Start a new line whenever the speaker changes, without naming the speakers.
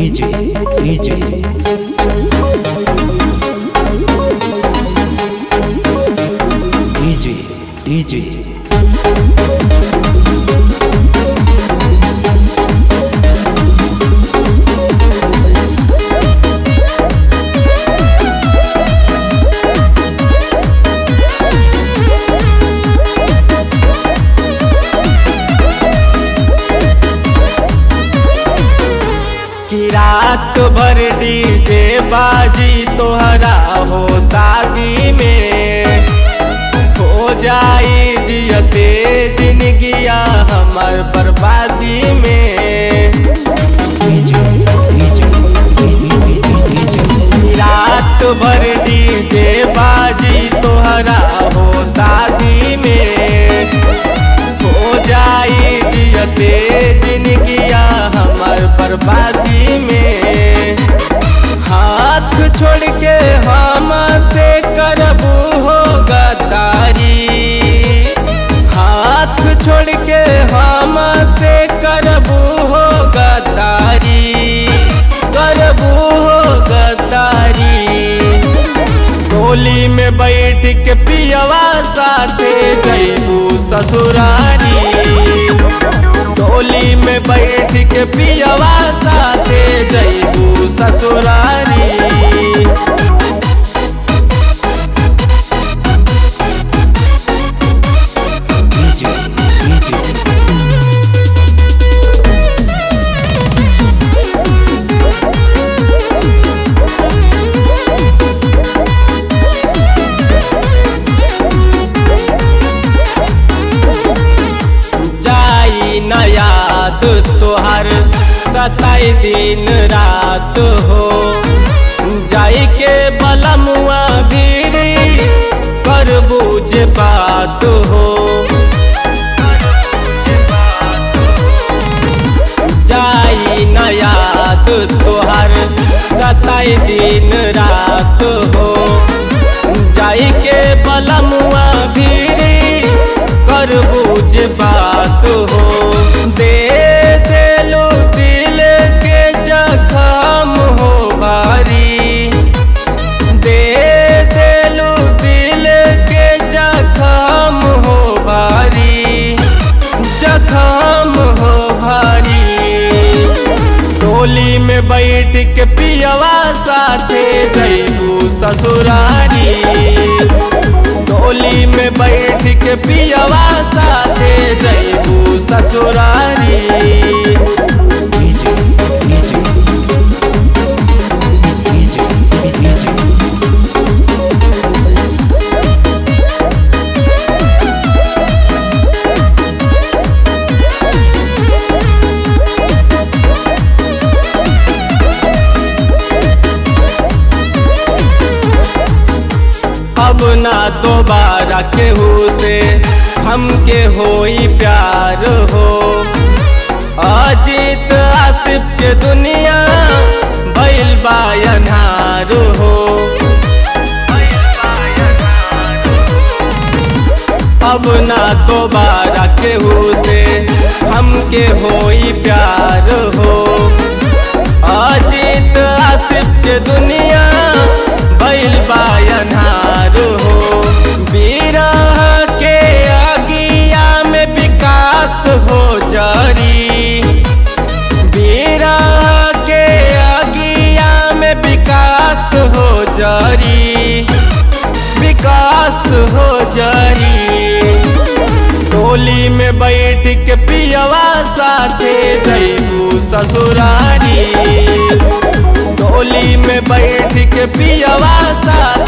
DJ
कि रात भर डीजे बाजी तोहरा हो शादी में हो जाई जियते जिंदगिया हमार बर्बादी में। रात भर डीजे बाजी तोहरा हो शादी में हो जाई जियते जिंदगिया हमार बर्बादी में। हाथ छोड़ के हमसे करबू हो गद्दारी, हाथ छोड़ के हमसे करबू हो गद्दारी, करबू हो गद्दारी। टोली में बैठ के पियवा साथे जइबू ससुरारी, टोली में बैठ के पियवा साथे जइबू ससुरारी। जाई न याद तोहर सताई दिन रात हो, जाई के बलमुआ भीरी कर बूझ बात हो। जाई न याद तोहर सताई दिन रात हो, जाई के बलमुआ भीरी कर बूझ बात हो। दे देलो दिल के जख्म हो भारी, दे देलो दिल के जख्म हो भारी, जख्म हो भारी। टोली में बैठ के पियवा साथे जइबू ससुरारी, टोली में बैठ के पियवा साथे जइबू ससुरारी। अब ना दोबारा केहू से हमके होई प्यार हो, अजीत आसिफ के दुनिया भइल बा अन्हार हो। अब ना दोबारा केहू से हमके होई प्यार हो, अजीत आसिफ के दुनिया भइल बा अन्हार हो। बिरह के आगिया में विकास हो जारी, बिरह के आगिया में विकास हो जारी, विकास हो जारी। टोली में बैठ के पियवा साथे जइबू ससुरारी, टोली में बैठ के पियवा साथे